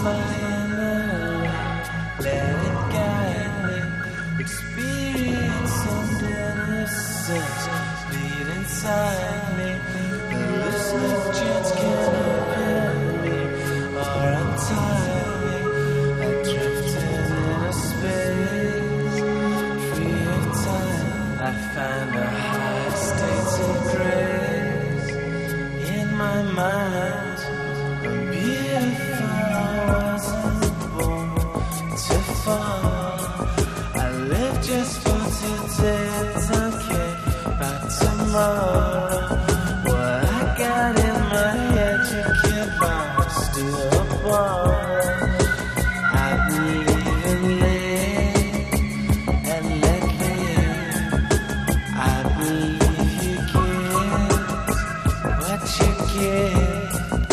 my inner light, let it guide me. Experience and innocence bleed inside me. Elusive chance can open me or untie me. I drifted in a space free of time. I find a high state of grace in my mind. I'm beautiful, I wasn't born to fall. I live just for today, don't care about tomorrow. What I got in my head, you can't buy, still a ball. I believe in live and let live. I believe you get what you get.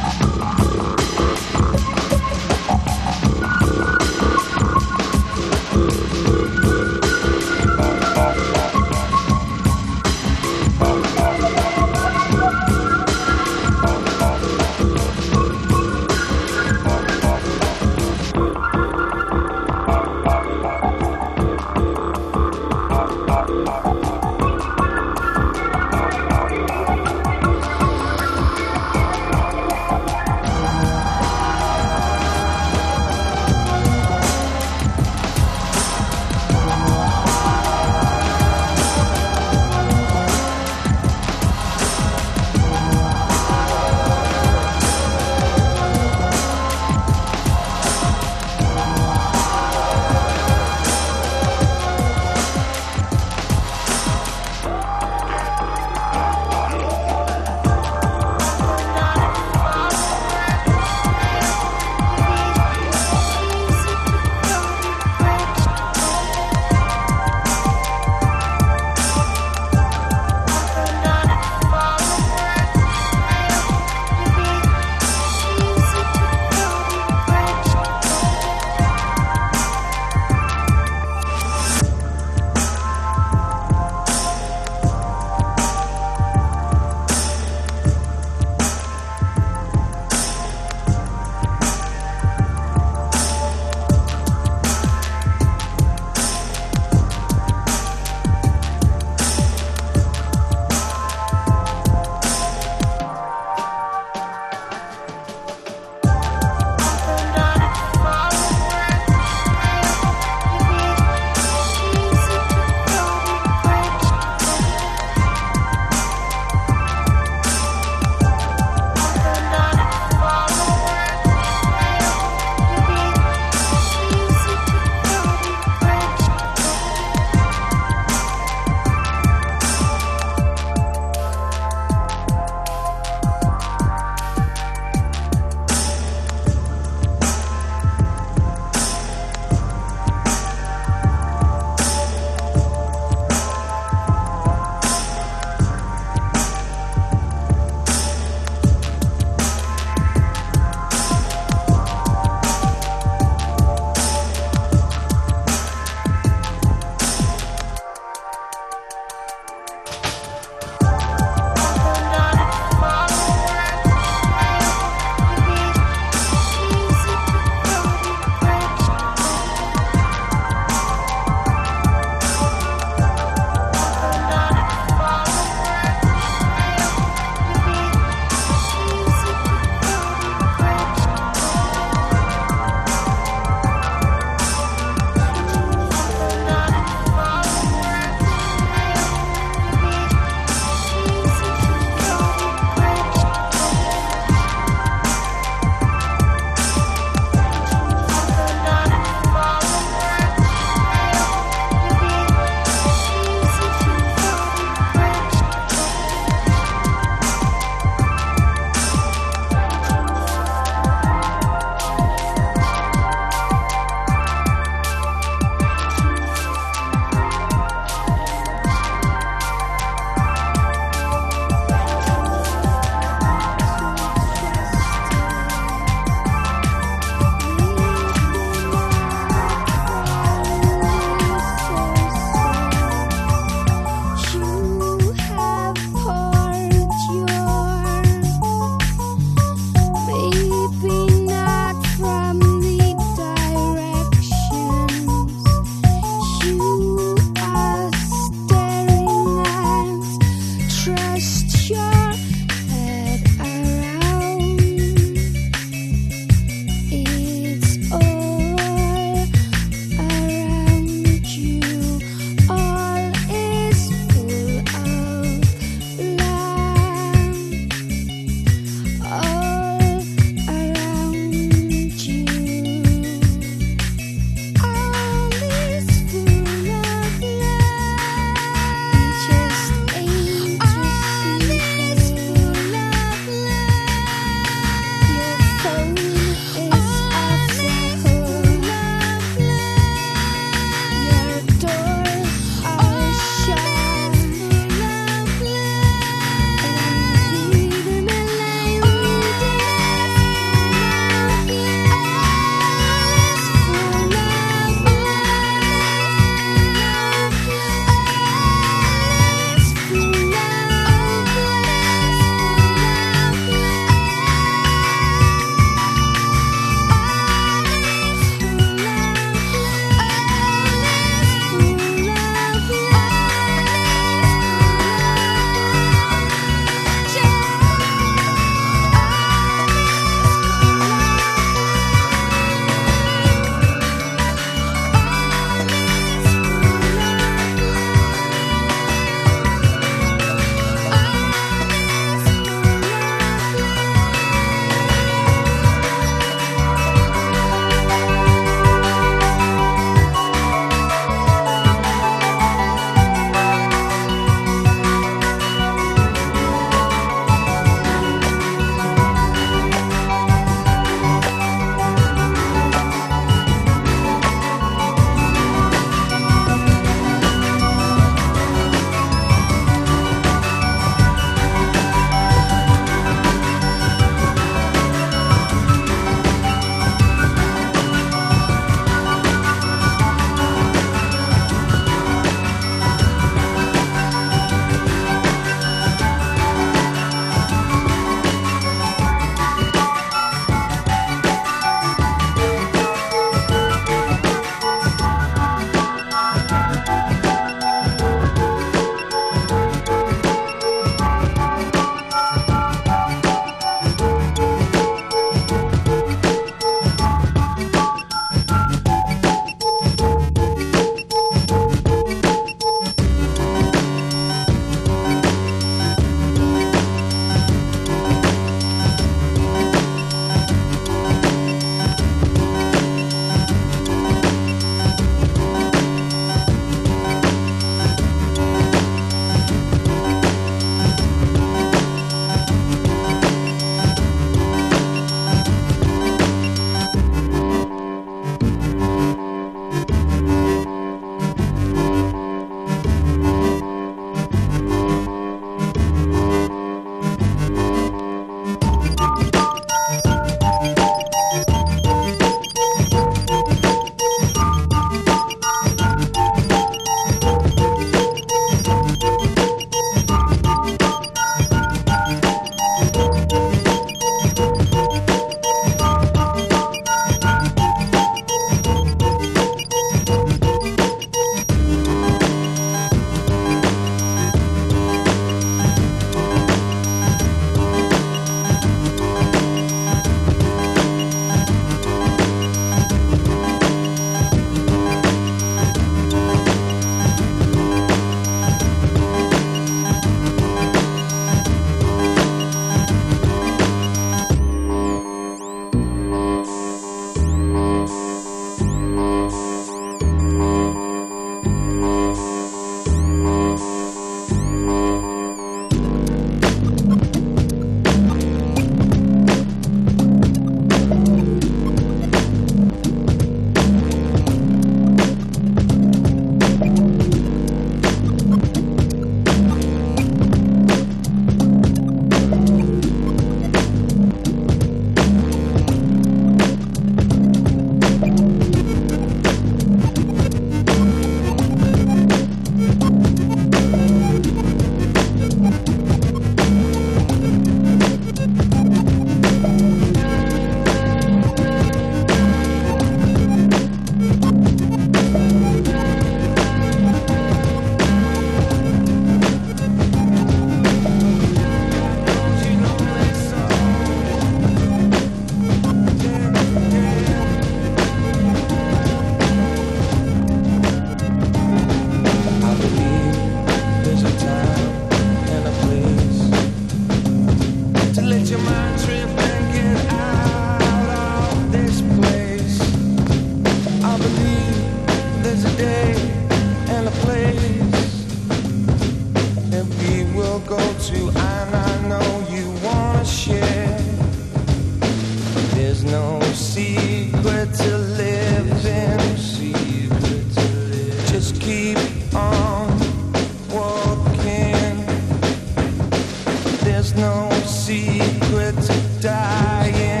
just keep on walking. There's no secret to dying.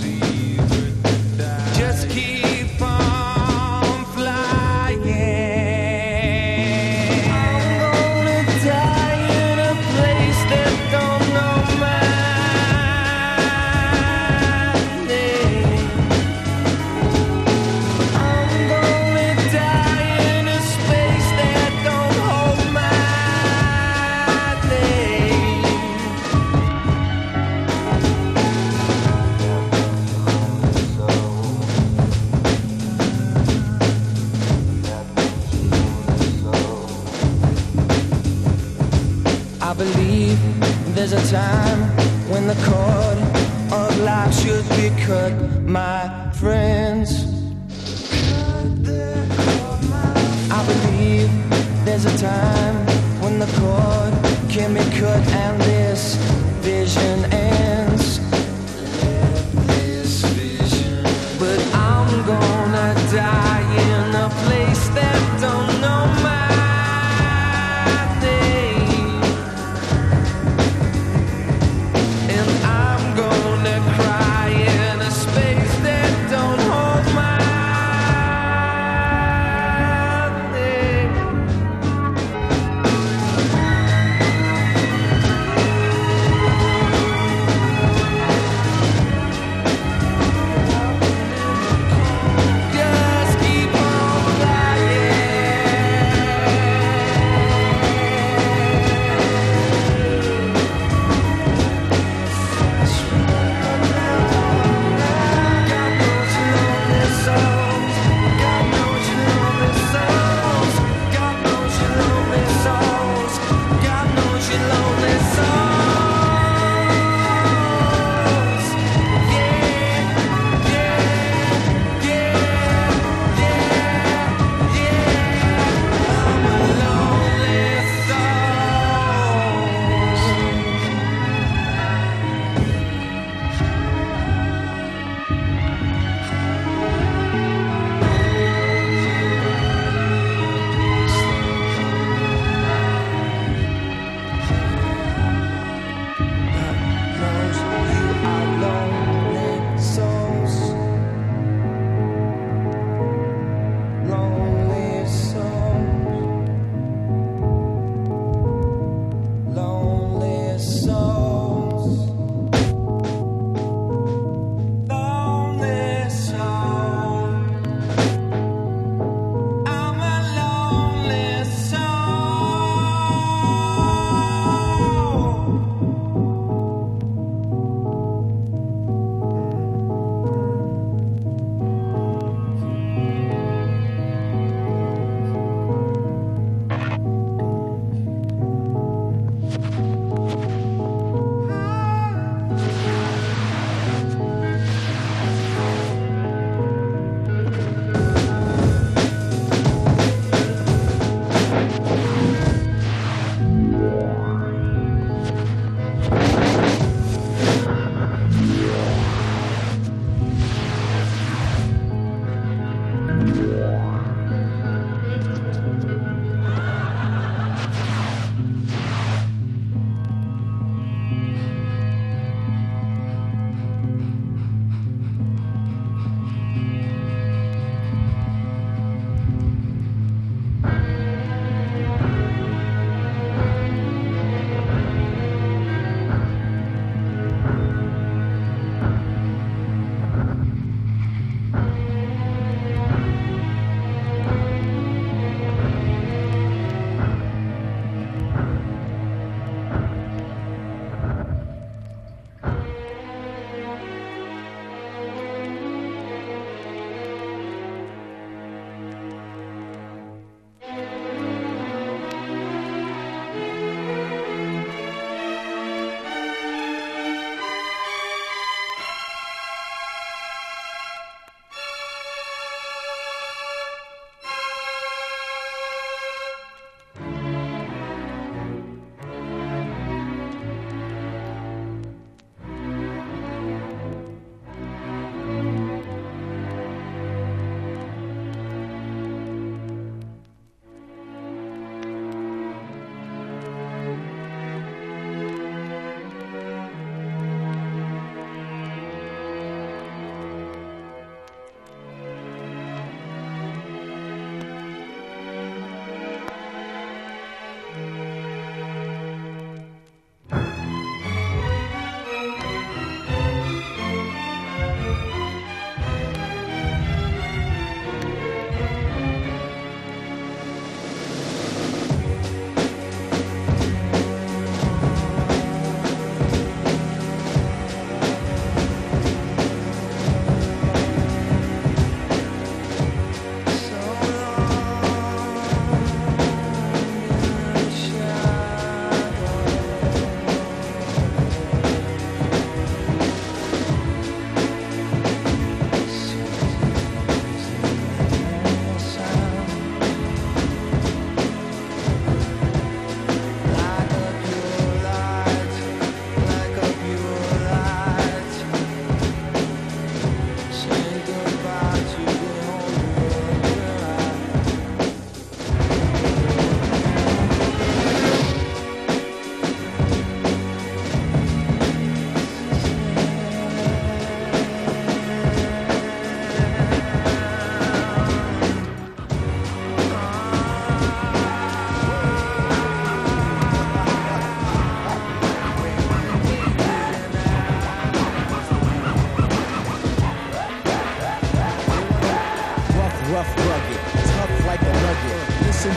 Just keep on flying. I'm gonna die in a place that don't know my name. I'm gonna die in a space that don't hold my name. I believe there's a time when the cord of life should be cut, my friends. I believe there's a time when the cord can be cut and this vision ends. But I'm gonna die in a place that don't know my name. And I'm gonna cry in a space that don't hold my name.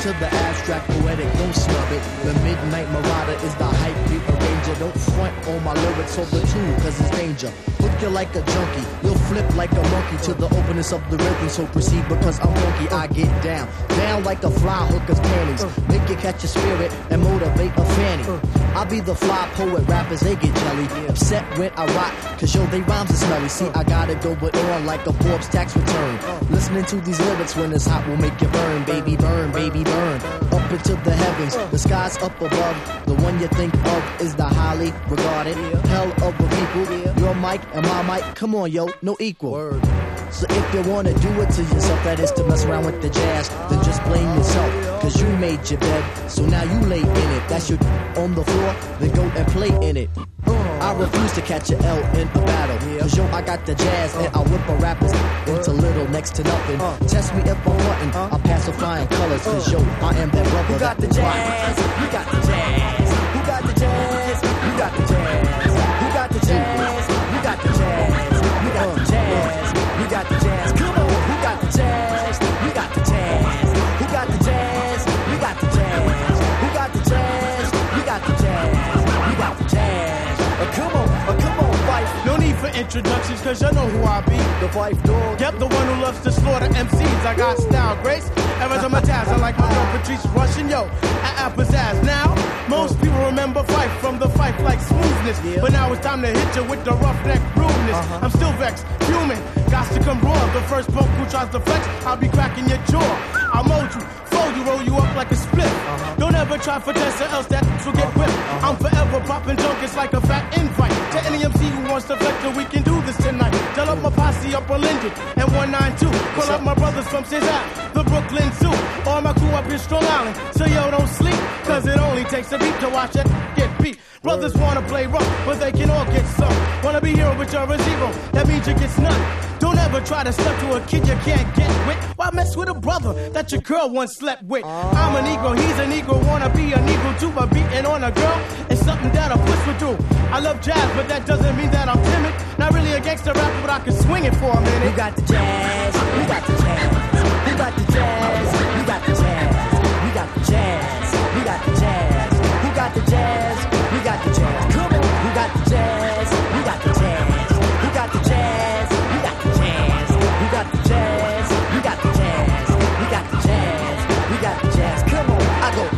to the abstract poetic, don't snub it. The Midnight Marauder is the hype beat arranger. Don't front on my lyrics over two, cause it's danger. Hook you like a junkie, you'll flip like a monkey to the openness of the rhythm. So proceed because I'm funky, I get down. Down like a fly hooker's panties. Make you catch a spirit and motivate a fanny. I'll be the fly poet, rappers they get jelly. Upset when I rock, cause yo, they rhymes are smelly. See, I gotta go but on like a Forbes tax return. Listening to these lyrics when it's hot will make you burn, baby, burn, baby, burn. Up into the heavens, the sky's up above. The one you think of is the highly regarded hell of the people. Your mic and my mic, come on, yo, no equal. Word. So if you wanna do it to yourself, that is to mess around with the jazz, then just blame yourself, cause you made your bed, so now you lay in it. That's your on the floor, then go and play in it. I refuse to catch an L in a battle, cause yo, I got the jazz, and I whip a rapper's into little next to nothing. Test me if I'm wanting, I'll pacify in colors, cause yo, I am that rubber. Who got the jazz? Who got the jazz? Who got the jazz? Who got the jazz? Who got the jazz? Who got the jazz? Who got the jazz? We got the jazz, come on. Who got the jazz? We got the jazz. Who got the jazz? We got the jazz. Who got the jazz? We got the jazz. We got the jazz. Come on, Fife. No need for introductions, cause you know who I be. The Fife dog. Yep, the one who loves to slaughter MCs. I got style, grace, and on my tabs. I like my girl Patrice Russian, yo, at Pizzazz. Now, most people remember Fife from the Fife like smoothness. But now it's time to hit you with the roughneck rudeness. I'm still vexed, fuming, got to come raw. The first punk who tries to flex, I'll be cracking your jaw. I'll mold you, fold you, roll you up like a split. Don't ever try for this or else that will get whipped. I'm forever popping junk, it's like a fat invite. To any MC who wants to flex, we can do this tonight. Tell up my posse up on Linden and 192. Call up my brothers from Cesar, the Brooklyn Zoo. All my crew up here Strong Island, so yo don't sleep, cause it only takes a beat to watch it get beat. Brothers wanna play rough, but they can all get some. Wanna be hero, but you're a zero, that means you get none. Don't ever try to step to a kid you can't get with. Why mess with a brother that your girl once slept with? I'm a Negro, he's a Negro, wanna be a Negro too. But beating on a girl is something that a push would do. I love jazz, but that doesn't mean that I'm timid. Not really a gangster rapper, but I can swing it for a minute. Who got the jazz? Who got the jazz? Who got the jazz? Who got the jazz? We got the jazz. We got the jazz. Who got the jazz? We got the jazz. Come on. Who got the jazz? We got the jazz. Who got the jazz? We got the jazz. Who got the jazz? We got the jazz. We got the jazz. We got the jazz. Come on. I go.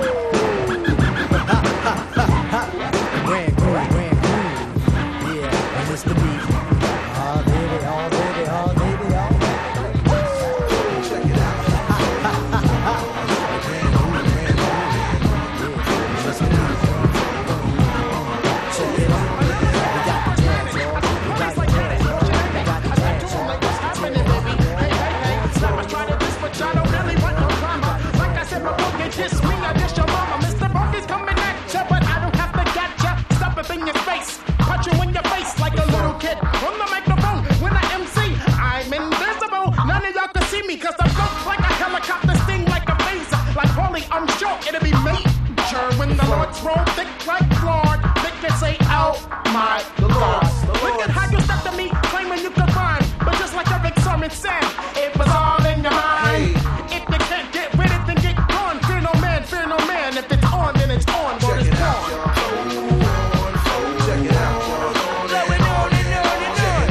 Ha ha ha ha. Grand groove, grand groove. Yeah, and it's the beat. Oh baby, oh baby, oh baby, oh. Check it out. Check it out. We got the jazz, y'all. We got the jazz, y'all. We got the jazz, y'all. I try to diss, but y'all don't really want no drama. Like I said, my book ain't diss me, I diss your mama. Mr. Bucky's coming at ya, but I don't have to get ya. Stop it in your face, punch you in your face like a little kid. On the microphone, when I MC, I'm invisible. None of y'all can see me, cause I'm built like a helicopter, sting like a phaser. Like Harley, I'm sure it'll be major when the Lord's roll thick like Lord. They can say, oh my Lord. Look at how you step to me, claiming you can find. But just like Eric Sermon said, it was all in your mind. If you can't get rid of it, then get gone. Fear no man, fear no man. If it's on, then it's on. Word is born. Check it out, y'all. Blowing on and on and on.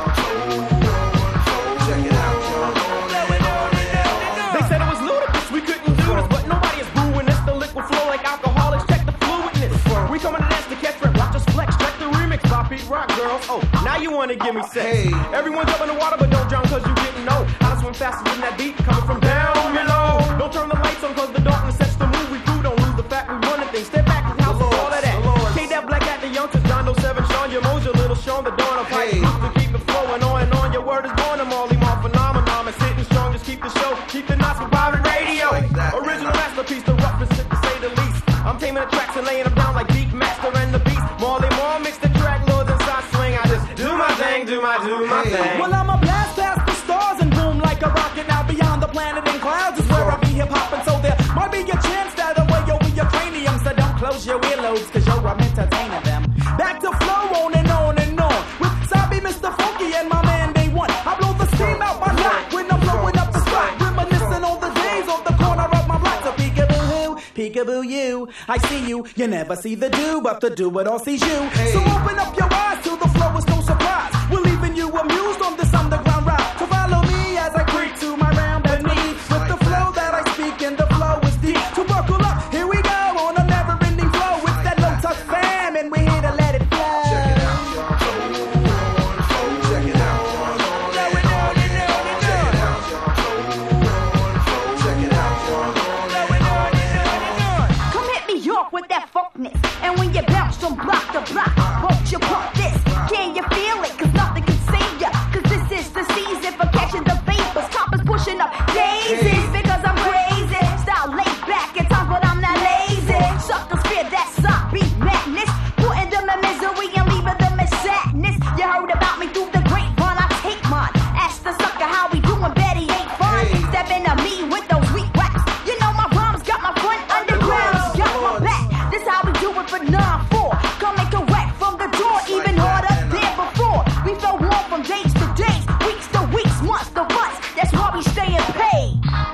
Check it out, y'all. Blowing on and on and on. They said it was ludicrous, we couldn't do this, but nobody is booing this. The liquid flow like alcoholics, check the fluidness. We coming to dance to catch rep, watch us flex, check the remix by Pete Rock, girls. Oh, now you wanna give me sex. Hey. Everyone jump in the water, but don't drown cause you didn't know how to swim faster than that beat coming from down below. Don't turn the lights on cause the darkness sets the mood. We through, don't lose the fact we running things. Step back and house all of that. K-Dap Black at the youngsters, John Doe 7, Sean, your Mojo, Little Sean, the dawn of hype. Hey. To keep it flowing on and on. Your word is born, I'm all phenomenon. It's hitting strong, just keep the show, keep the knots for pirate radio. Like that, Original man. masterpiece, the roughest shit to say the least. I'm taming the tracks and laying them down like Beat Master and the Beast. Marley Marl mix the track, Lord inside swing. I just do my thing, do my Hey. thing. Well, I'm a blast past the stars and boom like a rocket. Now beyond the planet and clouds is where I be hip hopping. So there might be a chance that away over your cranium. So don't close your earlobes, cause yo, I'm entertaining them. Back to flow on and on and on. With Sabi, Mr. Funky, and my man Day One. I blow the steam out my knock when I'm blowing up the spot. Reminiscing on the days of the corner of my block. So peekaboo you. I see you, you never see the do, but the do it all sees you. So open up your eyes to the flow, it's no surprise. We're leaving you amused on this underground ride. So follow me as I creep to my round beneath. With the flow that I speak and the flow is deep. So buckle up, here we go on a never-ending flow. With that low touch fam and we're here to let it flow. Check it out, y'all. Check it out, y'all. With that funkness, and when you bounce from block to block, won't you pump this? Can you feel it? Cause nothing can save ya. Cause this is the season for catching the vapors. Coppers pushing up daisies because I'm crazy. Style laid back at times, but I'm not lazy. Suckers fear that sock beat madness, putting them in misery and leaving them in sadness. You heard about me through the grapevine, I take mine. Ask the sucker how we doing, Betty ain't fine. Step into me with those weak raps. You know my rhymes got my front underground, got my back. This how we do it for 9-4. Coming correct from the door, even harder than before. We flow on from days to days, weeks to weeks, months to months. That's why we staying paid.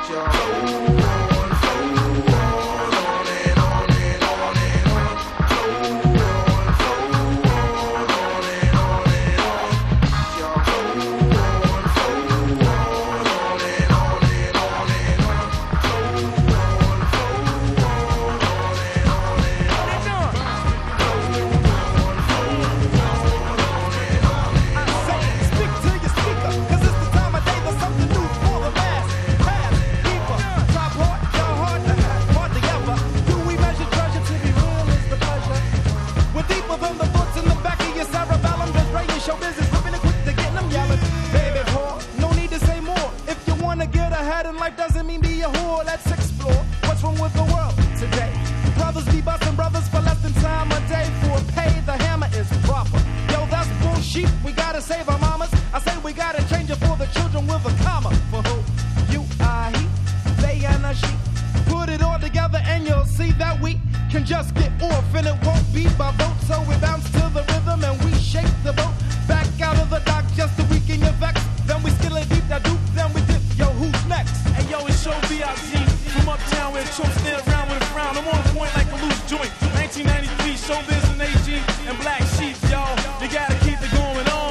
Show business, ripping it quick to get them yelling. Baby whore, no need to say more. If you wanna get ahead in life, doesn't mean be a whore. Let's explore what's wrong with the world today. Brothers be busting brothers for less than time a day. For pay, the hammer is proper. Yo, that's bullshit. We gotta save our mamas. I say we gotta change it for the children with a comma. For who? You, I, he, they, and a she. Put it all together and you'll see that we can just get off and it won't be by vote. So we bounce to the rhythm and we shake the boat. Back out of the dock just to weaken your vex. Then we still a deep that dupe, then we dip. Yo, who's next? Hey yo, it's Show B.I.G. from uptown where chumps stand around with a frown. I'm on point like a loose joint. 1993, Showbiz and AG and Black Sheep, y'all. You gotta keep it going on.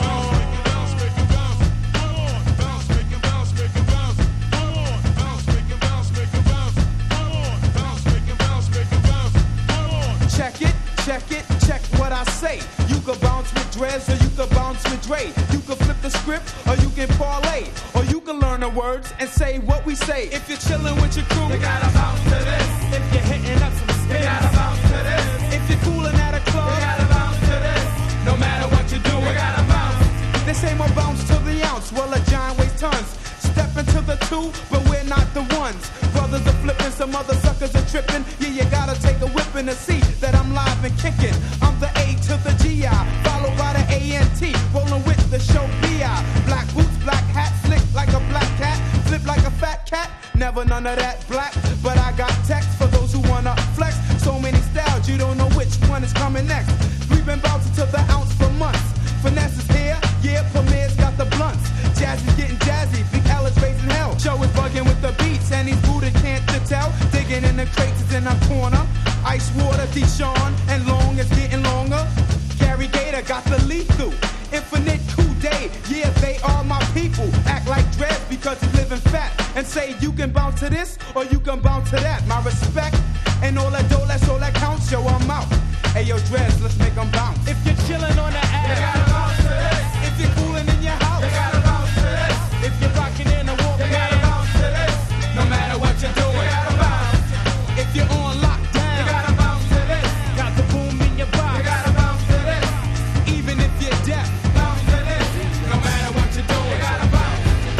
Check what I say. You can bounce with Drez or you can bounce with Dre. You can flip the script or you can parlay. Or you can learn the words and say what we say. If you're chilling with your crew, you gotta bounce to this. If you're hitting up some spins, you gotta bounce to this. If you're fooling at a club, you gotta bounce to this. No matter what you do, you gotta bounce. This ain't more bounce to the ounce. Well, a giant weighs tons. Step into the two, but we're not the ones. Brothers are flipping, some other suckers are tripping. Yeah, you gotta take a whipping to see that I'm live and kicking. I'm the A to the GI, followed by the A-N-T. Rolling with the Show B.I. Black boots, black hat, slick like a black cat. Flip like a fat cat, never none of that black. But I got text for those who wanna flex. So many styles, you don't know which one is coming next. We've been bouncing to the ounce for months. Finesse is here, yeah, Premier's got the blunts. Jazz is getting jazzy, Big L is raising hell. Joe is bugging with the beats, and he's booted, can't you tell? Digging in the crates is in a corner. Ice water, Deshaun, and long is getting longer. Gary Gator got the lethal. Infinite Coup Day, yeah, they are my people. Act like Drez because he's living fat. And say you can bounce to this, or you can bounce to that. My respect, and all that dough, that's all that counts, yo, I'm out. Hey, yo, Drez, let's make them bounce. If you're chilling on the ass, you gotta bounce to this. If you're cooling in your house, you gotta bounce to this. If you're rocking in a walk, you gotta bounce to this. No matter what you're doing, you gotta bounce. If you're on lockdown, you gotta bounce to this. Got the boom in your box, you gotta bounce to this. Even if you're deaf, bounce to this. No matter what you're doing, you gotta bounce.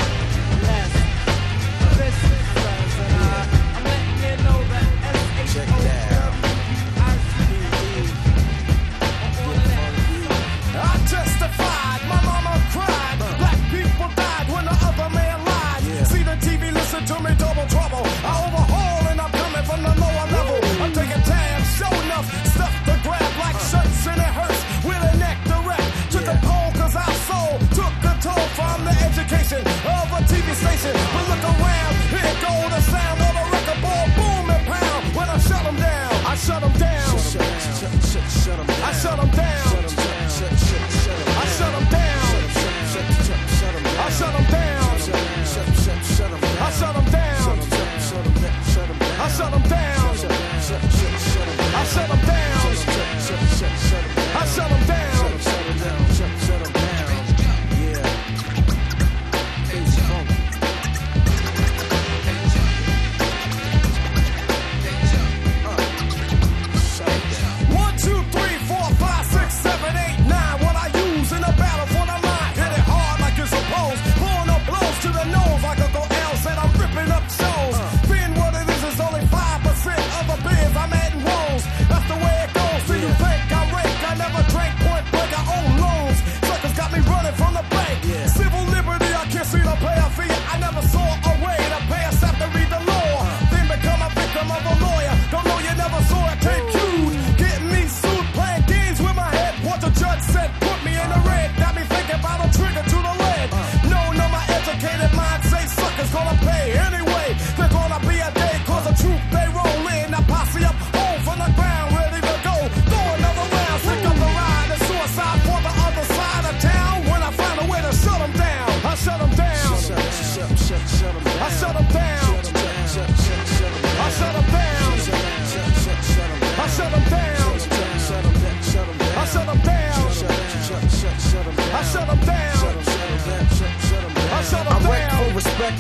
This is I'm letting you know that S-H-O-W-I-C-E.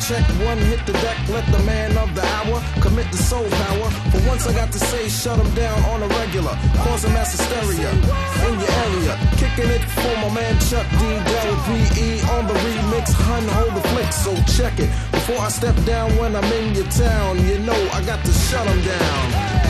check one, hit the deck, let the man of the hour commit the soul power. For once I got to say, shut them down on a regular, causing mass hysteria in your area. Kicking it for my man Chuck D. Del P.E. on the remix, hun, hold the flick, so check it. Before I step down when I'm in your town, you know I got to shut them down.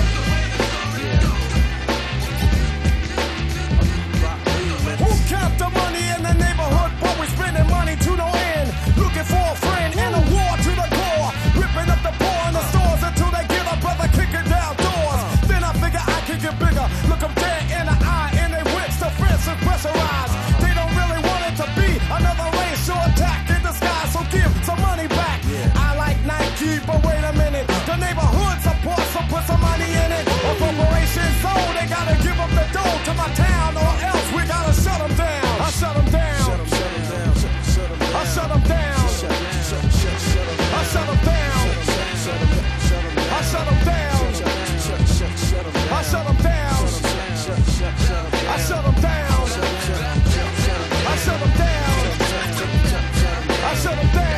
Who count the money in the neighborhood? But we spending money to no end. Looking for a friend in a war to the core. Ripping up the poor in the stores until they get a brother kicking down doors. Then I figure I can get bigger. Look them dead in the eye and they whips the fence and pressurize. They don't really want it to be another racial attack in disguise. So give some money back. I like Nike, but wait a minute. The neighborhood supports, so put some money in it. A corporation sold, they gotta give up the dough to my town, or else we gotta shut them down. I shut them down. I shut them down. I shut them down. I shut them down. I shut them down. I shut them down. I shut them down. I shut them down.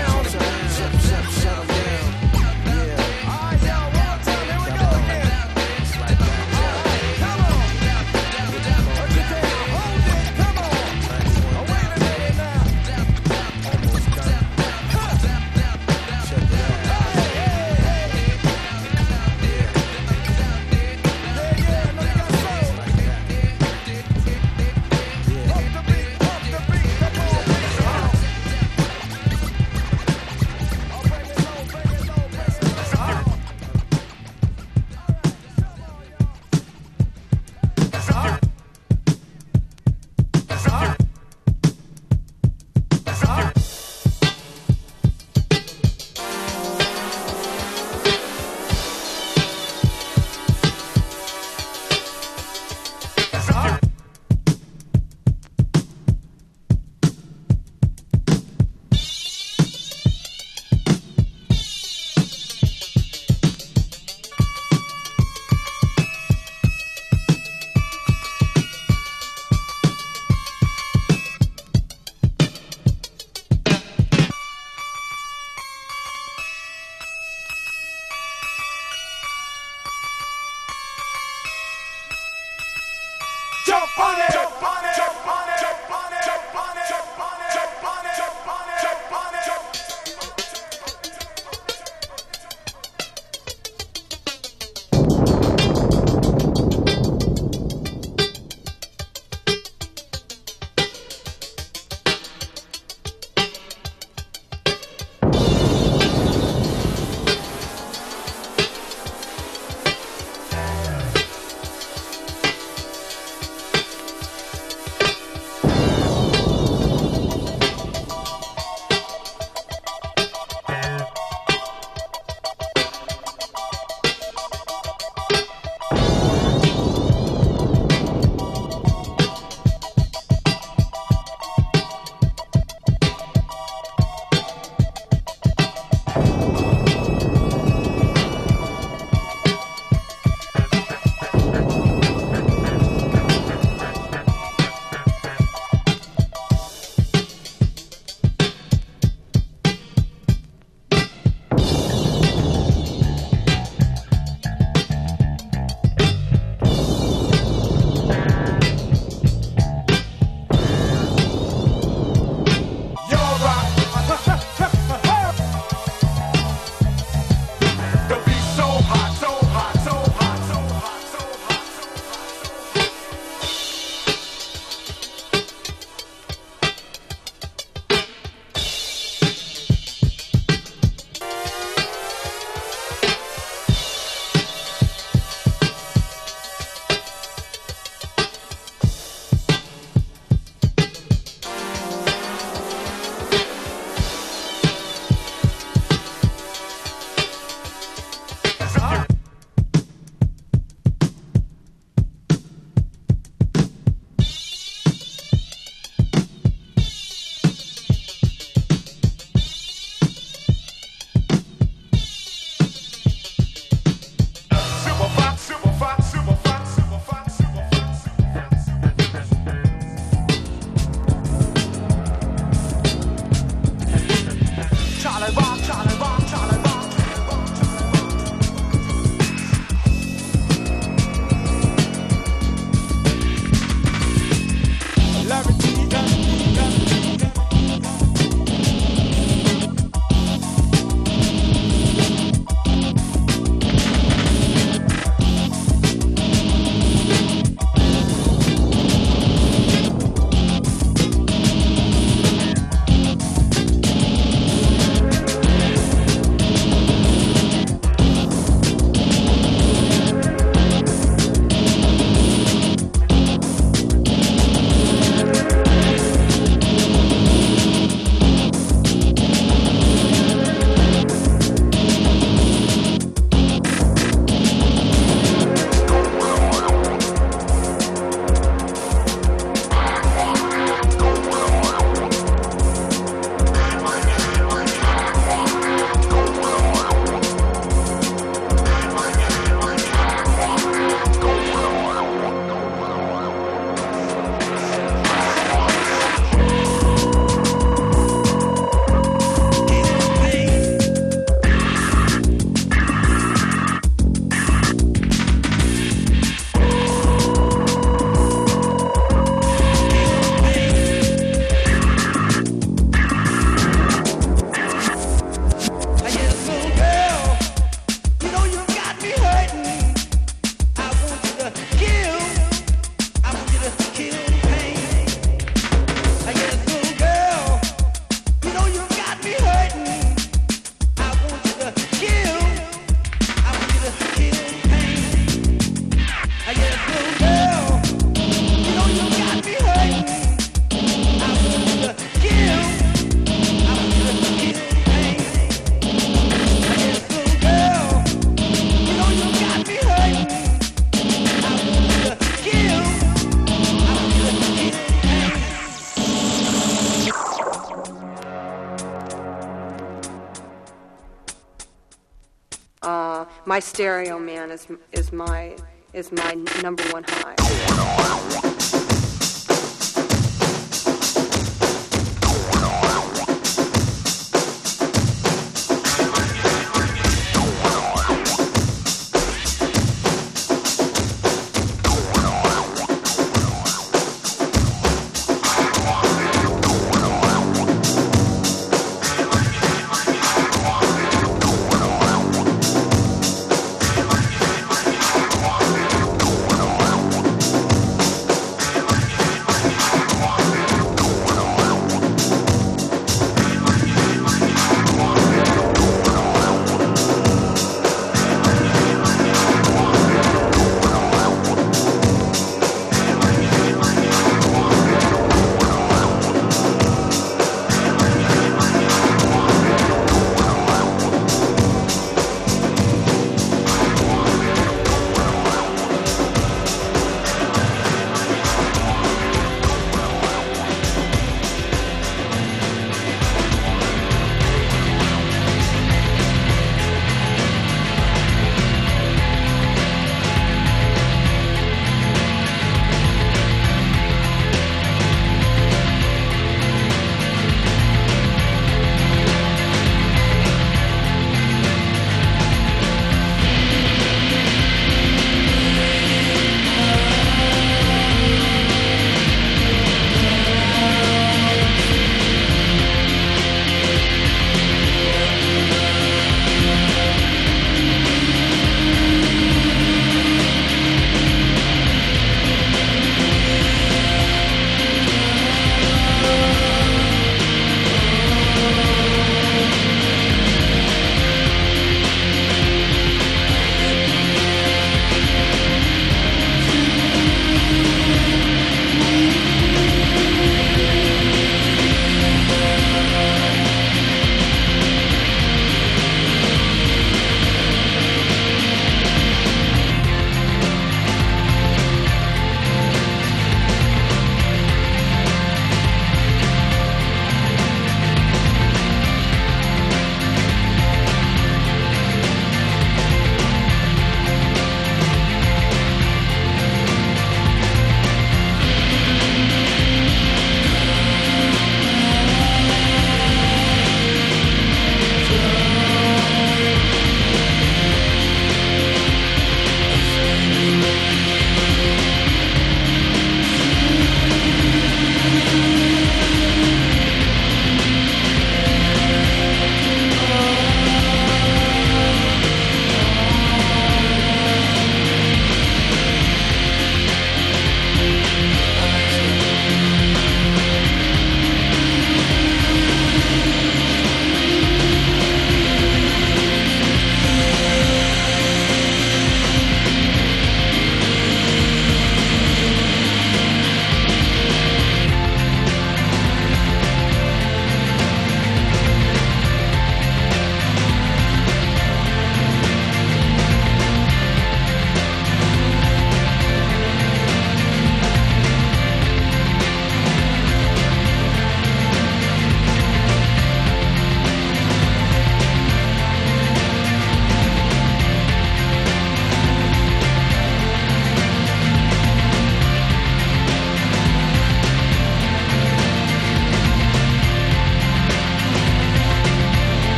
my stereo man is my number one high.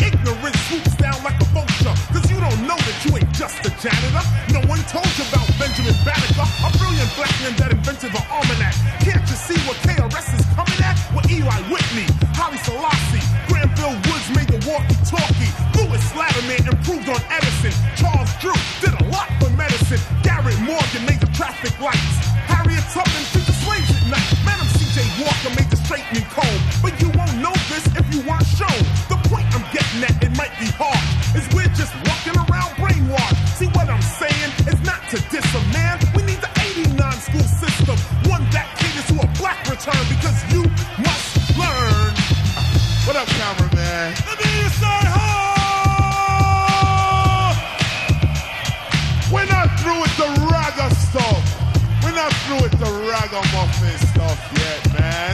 Ignorance swoops down like a vulture, cause you don't know that you ain't just a janitor. No one told you about Benjamin Banneker, a brilliant black man that invented the almanac. Can't you see what KRS is coming at? With Eli Whitney, Haile Selassie, Granville Woods made the walkie-talkie. Louis Latimer improved on Edison. Charles Drew did a lot for medicine. Garrett Morgan made the traffic lights. Harriet Tubman freed the slaves at night. Madam C.J. Walker made the straightening comb. But you won't know this if you weren't shown. The point I'm getting at, it might be hard, is we're just walking around brainwashed. See what I'm saying? It's not to diss a man. We need the 89 school system, one that caters to a black return, because you must learn. What up, cameraman? Let me hear you say ho! We're not through with the ragga stuff. We're not through with the ragamuffin stuff yet, man.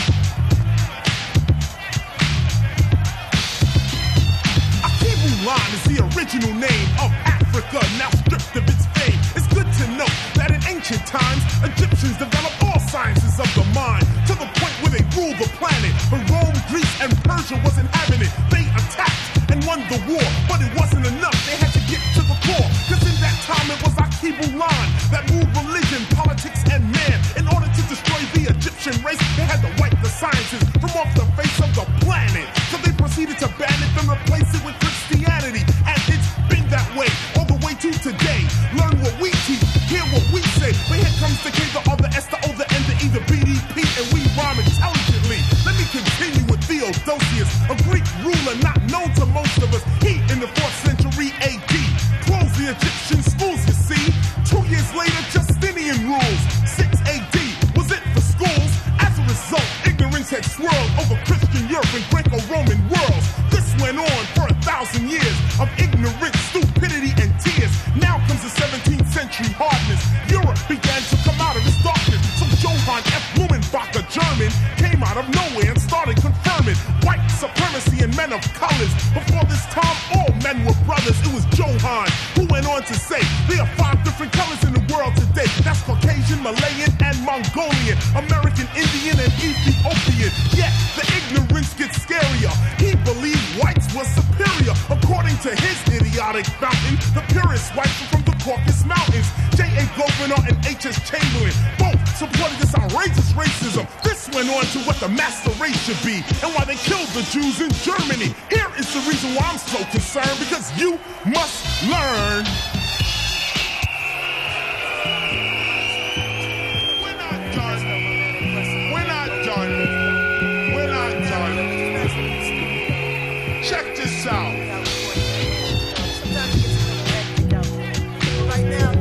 Akibu-Lan is the original name of Africa, now stripped of its fame. It's good to know that in ancient times, Egyptians developed all sciences of the mind, to the point where they ruled the planet. But Rome, Greece, and Persia wasn't having it. They attacked and won the war, but it wasn't enough. They had to get to the core, cause in that time it was Akibu-Lan that moved religion, politics, and man. In order to destroy the Egyptian race, they had to wipe the sciences from off the face of the planet. So they proceeded to ban it and replace it with Christianity. And it's been that way all the way to today. Learn what we teach, hear what we say. But here comes the K, the R, the S, the O, the N, the E, the B, D, P, and we rhyme intelligently. Let me continue with Theodosius, a Greek ruler not known to most of us. He, in the 4th century AD, closed the Egyptian schools, you see. 2 years later, Justinian rules. 6 AD was it for schools. As a result, ignorance had swirled over Christian Europe and Greco-Roman worlds. This went on for 1,000 years of ignorance, stupidity, and tears. Now comes the 17th century hardness. Europe began to come out of its darkness. So Johann F. Blumenbach, a German, came out of nowhere and started confirming white supremacy and men of colors. Before this time, all men were brothers. It was Johann who went on to say there are 5 different colors in the world today. That's Caucasian, Malayan, and Mongolian, American, Indian, and Ethiopian. Yet the ignorance gets scarier. He believed whites were superior. According to his idiotic fountain, the purest whites were from the Caucasus Mountains. J.A. Gouverneur and H.S. Chamberlain both supported this outrageous racism. This went on to what the master race should be, and why they killed the Jews in Germany. Here is the reason why I'm so concerned, because you must learn. We're not done. We're not done. We're not done. Check this out. Right now,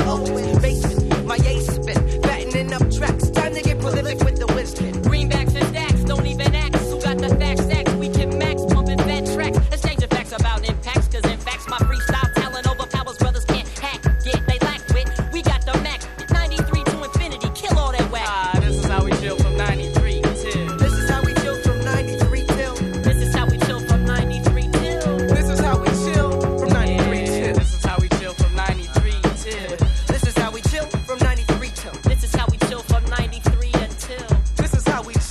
Greenbacks and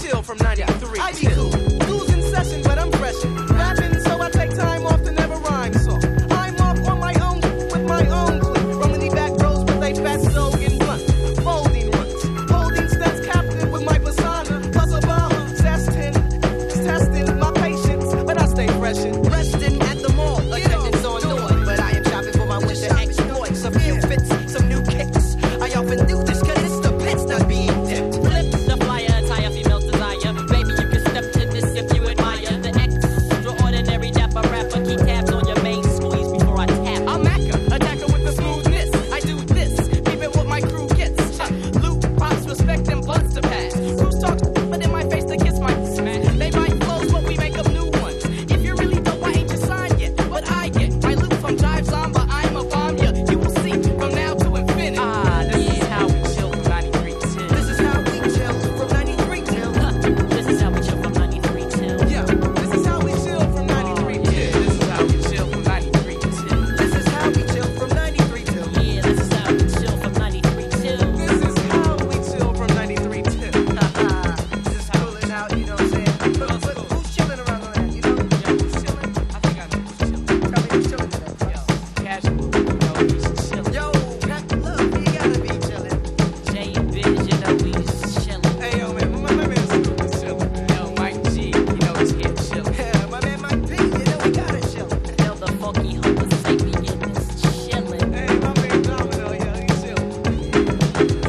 chill from 93. I be cool. School's in session, but I'm fresh. Rapping, so I take time off to never rhyme. So I'm off on my own with my own clue. From the back rows with a fat slogan blunt. Folding runs. Holding steps captive with my persona. Plus Obama. Testing my patience. But I stay fresh and resting at the mall. Attendance on Nord. But I am shopping for my winter exploits. A few fits, some new kicks. I often do this cause it's the pits not being dipped. Flip the flyer, attire female desire. Baby, you can step to this if you admire the extraordinary dapper rapper. Keep tabs on your main squeeze before I tap. I'm Macca, attacker with the smoothness. I do this, even what my crew gets. Loot, props, respect, and blunts to pass. Who's talk, but in my face to kiss my smash. They might close, but we make up new ones. If you really dope, I ain't your sign yet. But I get my loot from Jive Zomba. I'm a bomb ya. You will see from now to infinity. This is how we chill from 93 till. This is how we chill from 93 till. This is how we chill from 93 till. Yeah, this is how we chill from 93 till. Yeah, this is how we chill from 93 till. This is how we chill from 93 till. Yeah, this is how we chill from 93 till. This is how we chill from 93 till. Just cooling out, you know what I'm saying? But who's chilling around the land, you know? Yeah, who's chilling? I think I know who's chilling. Tell me who's chilling today. Yo, Casual, you know he's chilling. Yo, look, you gotta be chilling. Jay Biz, you know he's chilling. Hey, yo, man, my man Snoop is chilling. Yo, Mike G, you know he's here chilling. Yeah, my man Mike P, you know we gotta chill. Yo, the funky Homo sapien is chilling. Hey, my man Domino, yeah, he's chilling.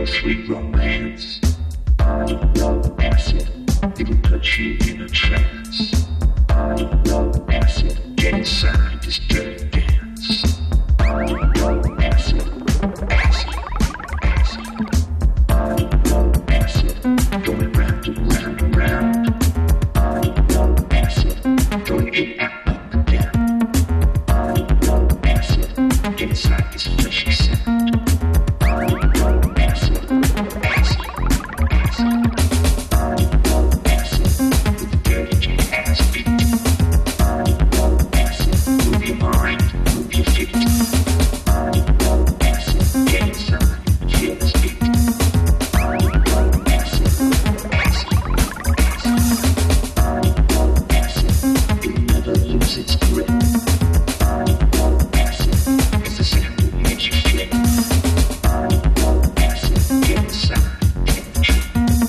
sweet romance. Acid, it'll put you in a trance. Acid, get inside this dirty dance. Acid, acid, acid, acid, going round and round and round. Acid, going in and up and down. Acid, get inside this fleshy sound. Acid, acid, acid, acid, with the dirty ass beat. Acid, move your mind, move your feet. Acid, get inside, feel this beat. Acid, acid, acid, acid, it'll never lose its grip. Acid, it's the sound that makes you flip. Acid, get inside, get the trip.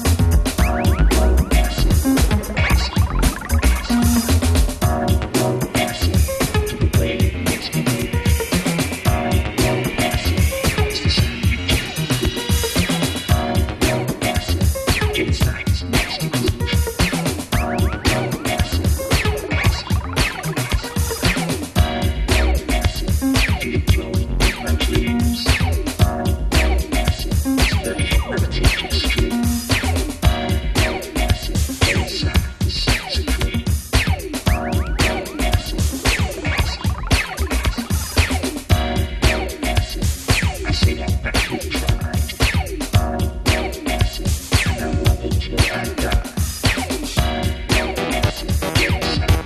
Acid, to the way it makes me move. Acid, it's the sound you can't. Acid, get inside this nasty groove. Acid, feel it flowing with my dreams. It's very hypnotic extreme. Get inside this sexy dream. I say that back with pride. And I love it till I die. Get inside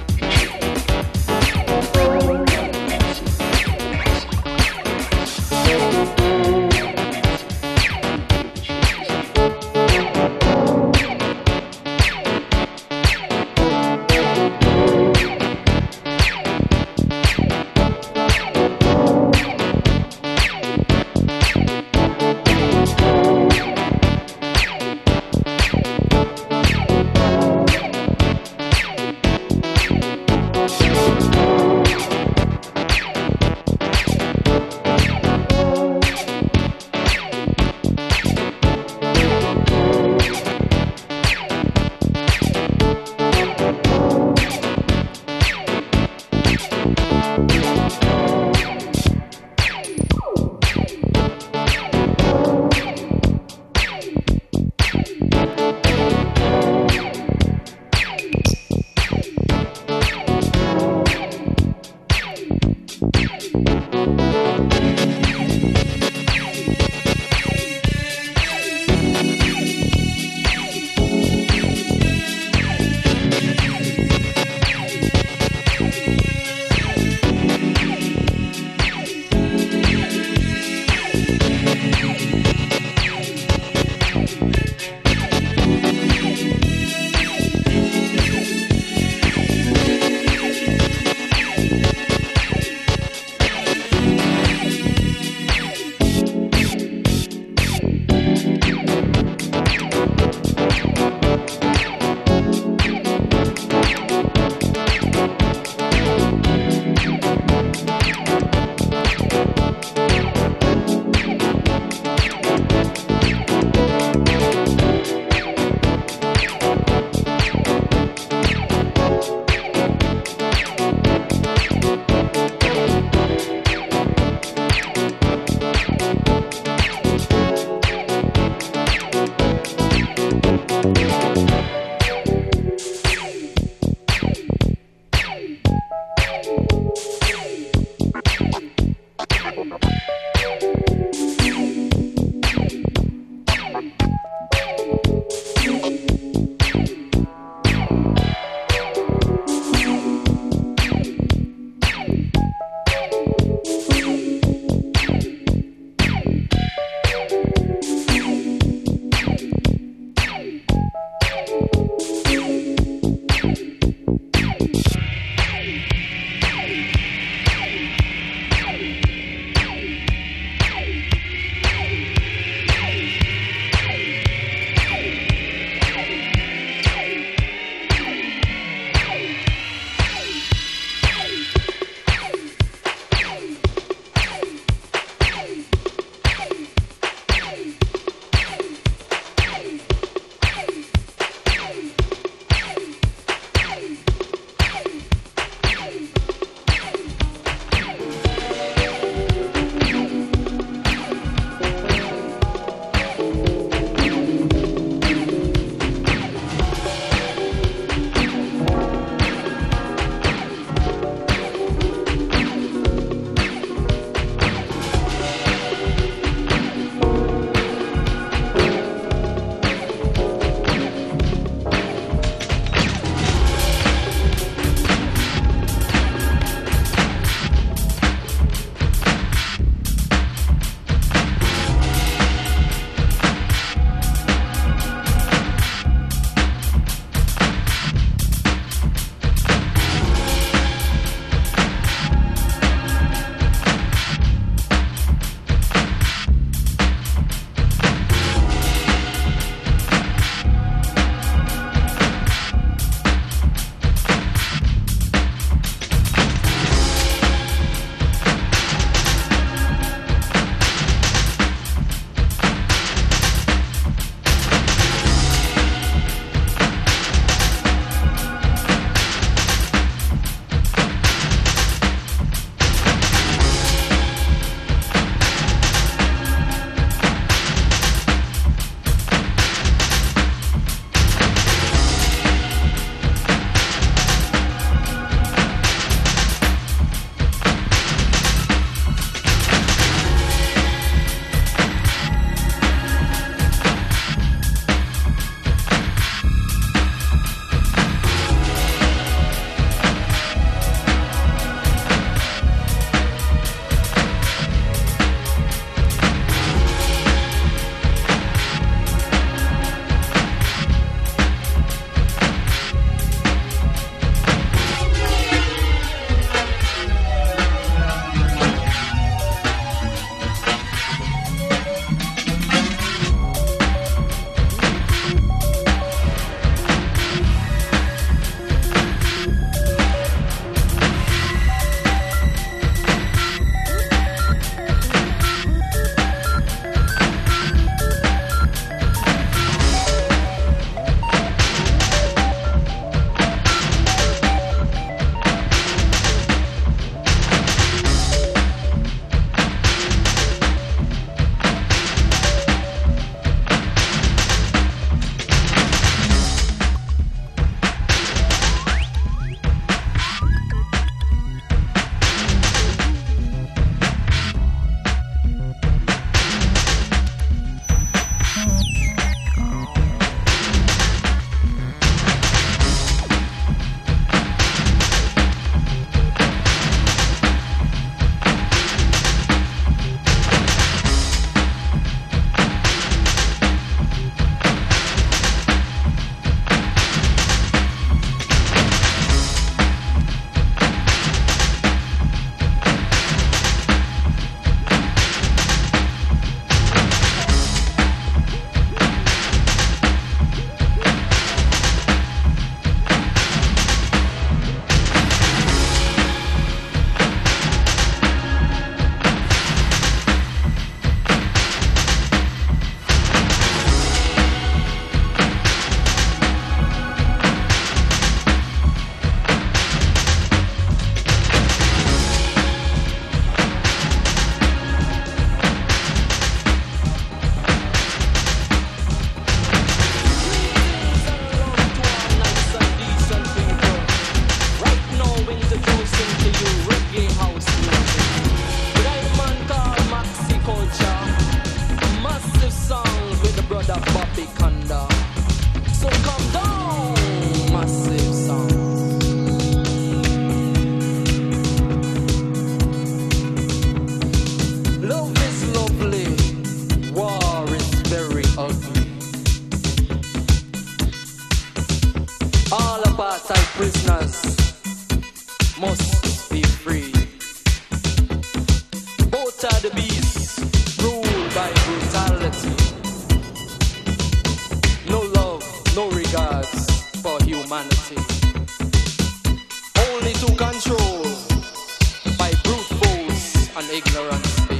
ignorance be.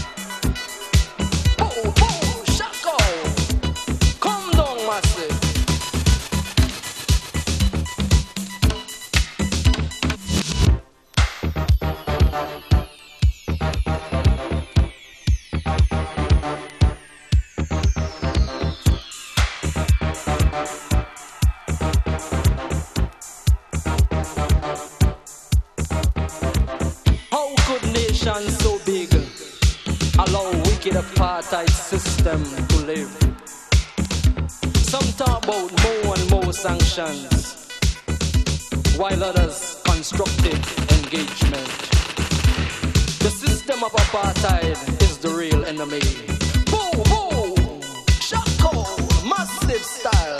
Oh, oh, Shako, come down, massive. So big, allow wicked apartheid system to live. Some talk about more and more sanctions, while others constructive engagement. The system of apartheid is the real enemy. Boom, boom, Shako, massive style.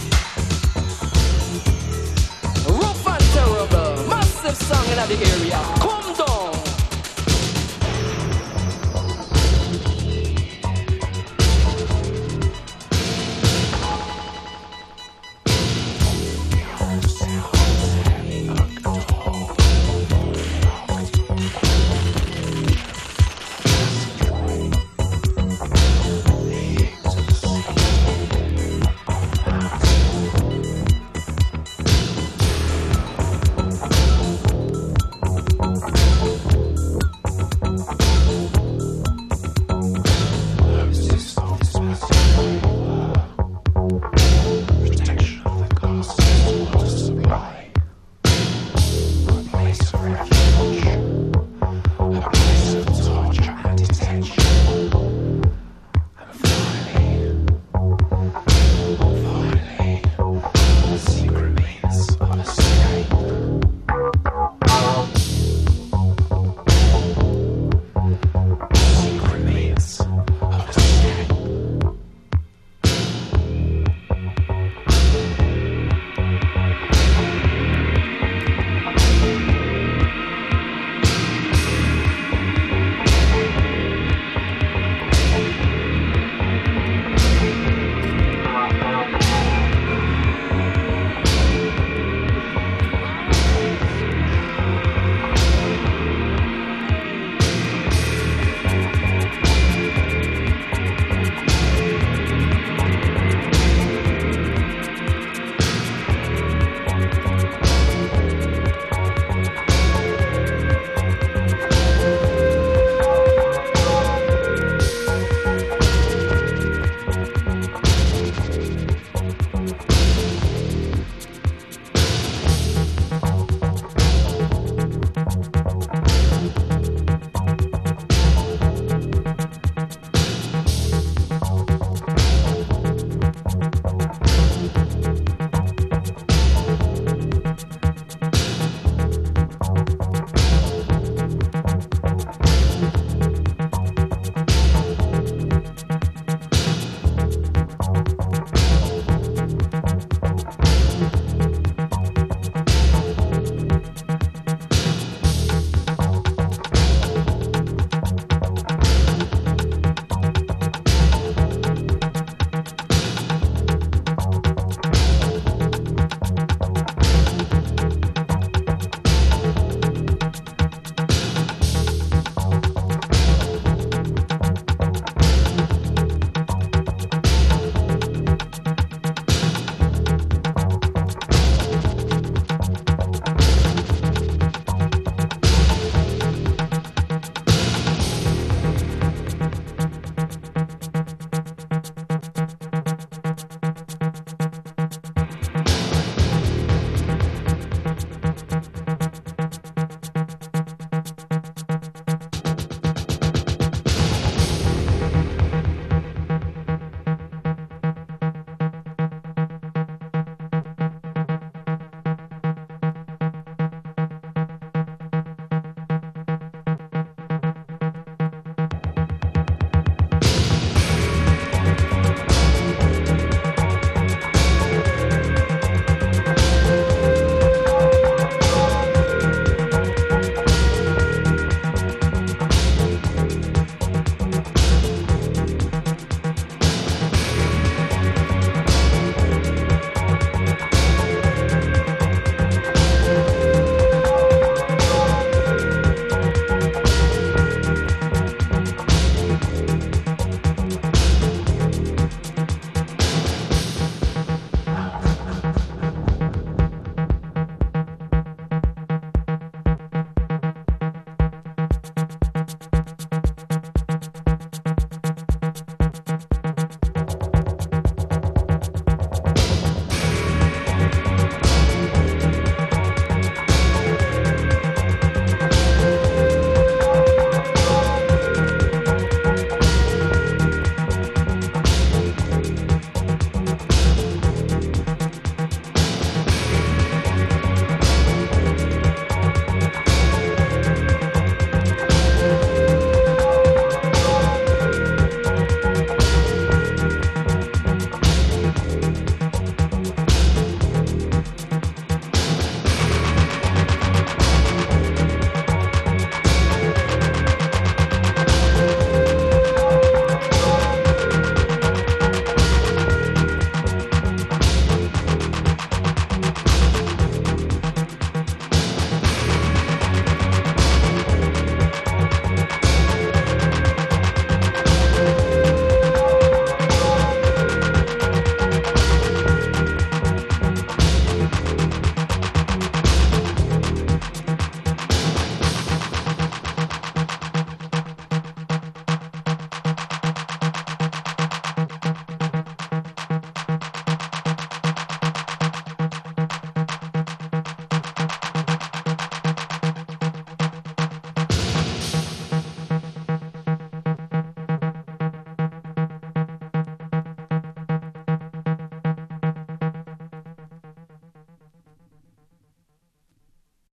Song in the area.